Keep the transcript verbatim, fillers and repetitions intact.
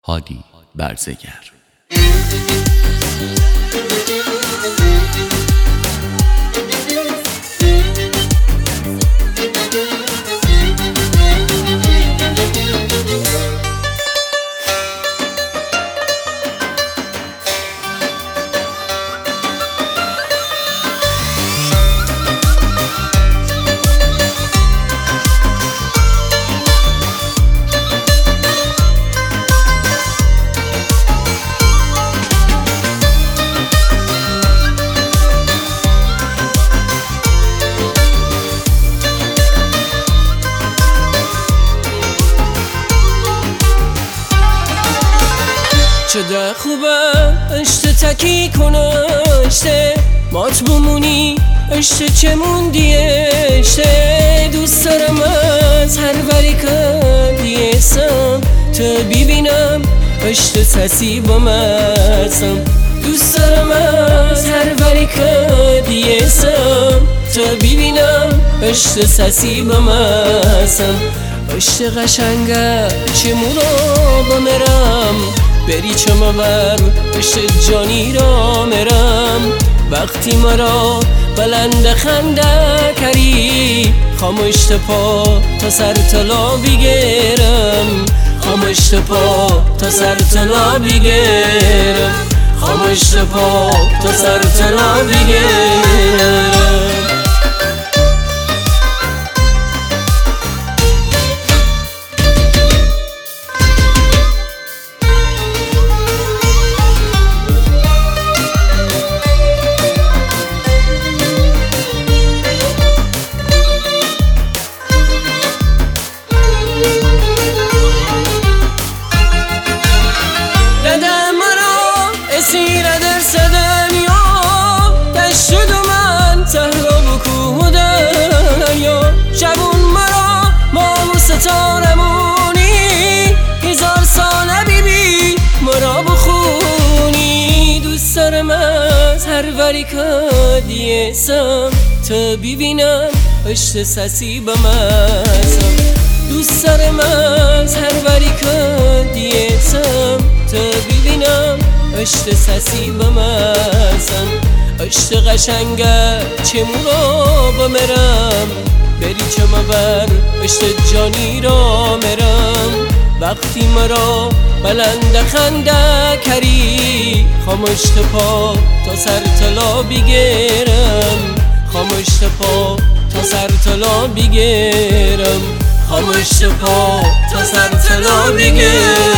هادی برزگر. چه خوبه اشته تکی کنه اشته مات بمونی اشته چه موندی اشته دوست دارم از هر وری کندیسم تا ببینم اشته سسی با مزم دوست دارم از هر وری کندیسم تا ببینم اشته سسی با مزم اشته قشنگه چه مورا با مرم بری چما بر اشته جانی را مرم وقتی مرا بلند خنده کری خاموش پا تا سر طلا بگیرم خاموش پا تا سر طلا بگیرم خاموش پا تا سر طلا بگیرم هر وری کدیسم تا ببینم اشته سسی با مزم دوست دارم از هر وری کدیسم تا ببینم اشته سسی با مزم اشته قشنگه چه مورا با مرم بری چما بر اشته جانی را مرم وقتی مرا بلند خنده کری خاموش پا تا سر طلا بگیرم خاموش پا تا سر طلا بگیرم خاموش پا تا سر طلا بگیرم